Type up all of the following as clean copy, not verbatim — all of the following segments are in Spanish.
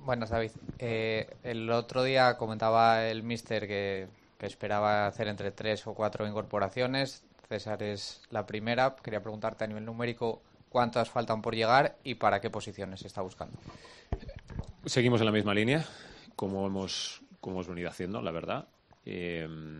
Buenas, David. El otro día comentaba el míster que esperaba hacer entre 3 o 4 incorporaciones. César es la primera. Quería preguntarte a nivel numérico cuántas faltan por llegar y para qué posiciones se está buscando. Seguimos en la misma línea, como hemos venido haciendo, la verdad. Y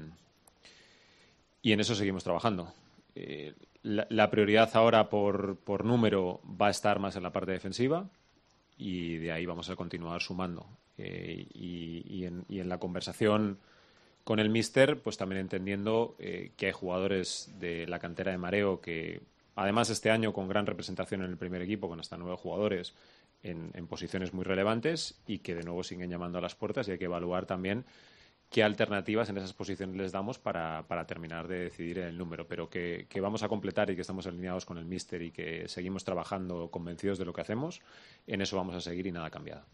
en eso seguimos trabajando. La prioridad ahora por número va a estar más en la parte defensiva y de ahí vamos a continuar sumando. Y en la conversación con el míster, pues también entendiendo que hay jugadores de la cantera de Mareo que, además este año con gran representación en el primer equipo, con hasta 9 jugadores en posiciones muy relevantes y que de nuevo siguen llamando a las puertas, y hay que evaluar también qué alternativas en esas posiciones les damos para terminar de decidir el número, pero que vamos a completar y que estamos alineados con el míster y que seguimos trabajando convencidos de lo que hacemos. En eso vamos a seguir y nada ha cambiado.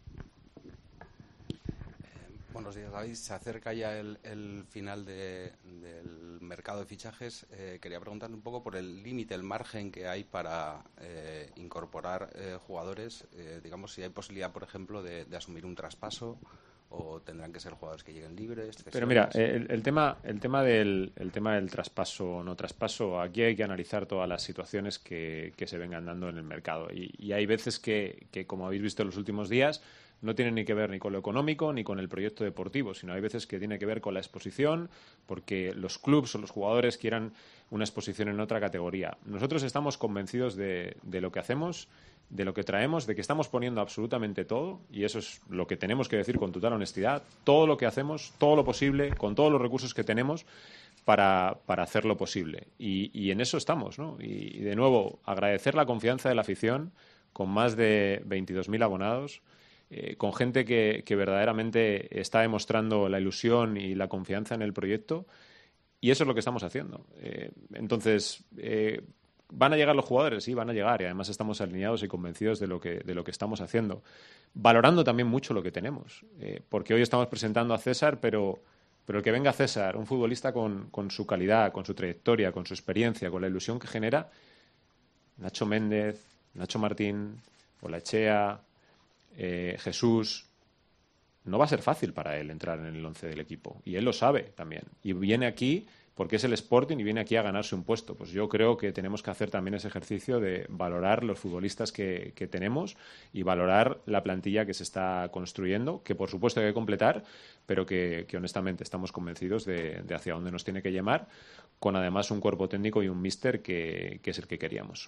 Buenos días, David. Se acerca ya el final del mercado de fichajes. Quería preguntarle un poco por el límite, el margen que hay para incorporar jugadores. Digamos, si hay posibilidad, por ejemplo, de asumir un traspaso, o tendrán que ser jugadores que lleguen libres. Pero mira, el tema del traspaso o no traspaso, aquí hay que analizar todas las situaciones que se vengan dando en el mercado. Y hay veces que, como habéis visto en los últimos días, no tiene ni que ver ni con lo económico ni con el proyecto deportivo, sino hay veces que tiene que ver con la exposición, porque los clubs o los jugadores quieran una exposición en otra categoría. Nosotros estamos convencidos de lo que hacemos, de lo que traemos, de que estamos poniendo absolutamente todo, y eso es lo que tenemos que decir con total honestidad, todo lo que hacemos, todo lo posible, con todos los recursos que tenemos para hacerlo posible. Y en eso estamos, ¿no? Y de nuevo, agradecer la confianza de la afición, con más de 22.000 abonados, con gente que verdaderamente está demostrando la ilusión y la confianza en el proyecto, y eso es lo que estamos haciendo. Entonces, ¿van a llegar los jugadores? Sí, van a llegar, y además estamos alineados y convencidos de lo que estamos haciendo, valorando también mucho lo que tenemos, porque hoy estamos presentando a César, pero el que venga César, un futbolista con su calidad, con su trayectoria, con su experiencia, con la ilusión que genera, Nacho Méndez, Nacho Martín, Olaechea, Jesús, no va a ser fácil para él entrar en el 11 del equipo, y él lo sabe también, y viene aquí porque es el Sporting y viene aquí a ganarse un puesto. Pues yo creo que tenemos que hacer también ese ejercicio de valorar los futbolistas que tenemos y valorar la plantilla que se está construyendo, que por supuesto hay que completar, pero que honestamente estamos convencidos de hacia dónde nos tiene que llevar, con además un cuerpo técnico y un míster que es el que queríamos.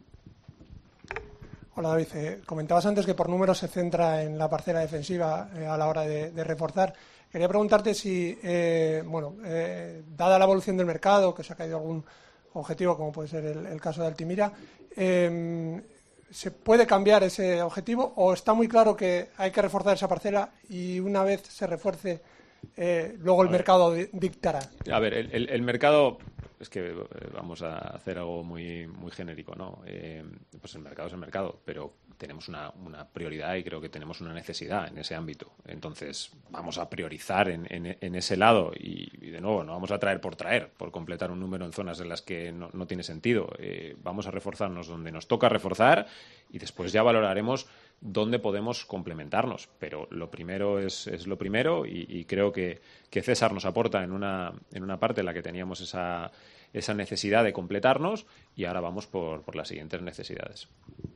Hola, David. Comentabas antes que por números se centra en la parcela defensiva a la hora de reforzar. Quería preguntarte si, dada la evolución del mercado, que se ha caído algún objetivo, como puede ser el caso de Altimira, ¿se puede cambiar ese objetivo o está muy claro que hay que reforzar esa parcela y una vez se refuerce, luego el mercado dictará? A ver, el mercado... Es que vamos a hacer algo muy, muy genérico, ¿no? Pues el mercado es el mercado, pero tenemos una prioridad y creo que tenemos una necesidad en ese ámbito. Entonces, vamos a priorizar en ese lado y de nuevo, no vamos a traer, por completar un número en zonas en las que no tiene sentido. Vamos a reforzarnos donde nos toca reforzar y después ya valoraremos dónde podemos complementarnos. Pero lo primero es lo primero y creo que César nos aporta en una parte en la que teníamos esa necesidad de completarnos y ahora vamos por las siguientes necesidades.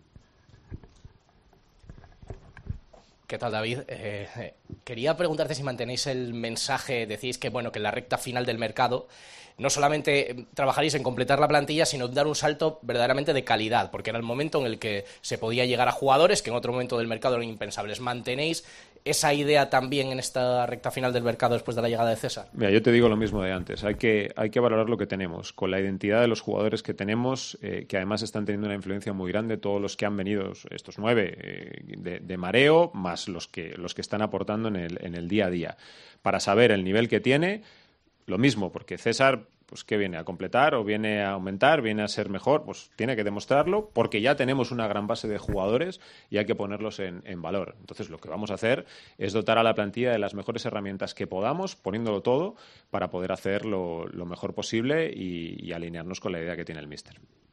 ¿Qué tal, David? Quería preguntarte si mantenéis el mensaje, decís que bueno, que en la recta final del mercado no solamente trabajaréis en completar la plantilla, sino dar un salto verdaderamente de calidad, porque era el momento en el que se podía llegar a jugadores que en otro momento del mercado eran impensables. ¿Mantenéis esa idea también en esta recta final del mercado después de la llegada de César? Mira, yo te digo lo mismo de antes. Hay que valorar lo que tenemos, con la identidad de los jugadores que tenemos, que además están teniendo una influencia muy grande, todos los que han venido, estos 9 de Mareo, más los que están aportando en el día a día, para saber el nivel que tiene. Lo mismo, porque César, pues ¿qué viene? ¿A completar o viene a aumentar? ¿Viene a ser mejor? Pues tiene que demostrarlo, porque ya tenemos una gran base de jugadores y hay que ponerlos en valor. Entonces, lo que vamos a hacer es dotar a la plantilla de las mejores herramientas que podamos, poniéndolo todo, para poder hacer lo mejor posible y alinearnos con la idea que tiene el míster.